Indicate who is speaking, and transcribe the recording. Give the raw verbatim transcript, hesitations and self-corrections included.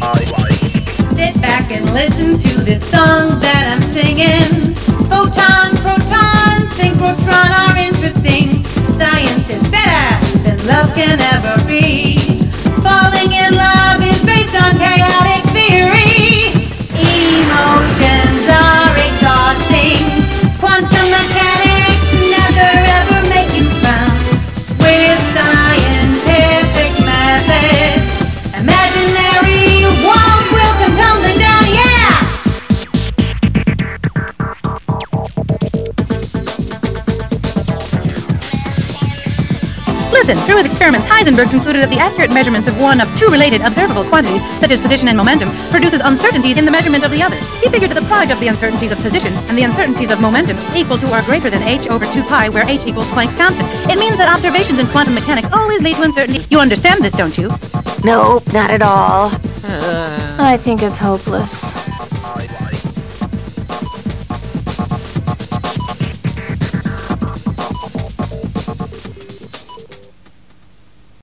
Speaker 1: Sit back and listen to this song that I'm singing. Photon, proton, synchrotron are interesting. Science is better than love can ever be. Falling in love is based on chaotic theory. Emotions are exhausting. Quantum mechanics never ever make you frown. With scientific methods, imaginary walls will come tumbling down, yeah!
Speaker 2: Listen, through his experiments, Heisenberg concluded that the accurate measurements of one of two related observable quantities, such as position and momentum, produces uncertainties in the measurement of the other. He figured that the product of the uncertainties of position and the uncertainties of momentum equal to or greater than h over two pi, where h equals Planck's constant. It means that observations in quantum mechanics always lead to uncertainty. You understand this, don't you?
Speaker 3: Nope, not at all.
Speaker 4: I think it's hopeless.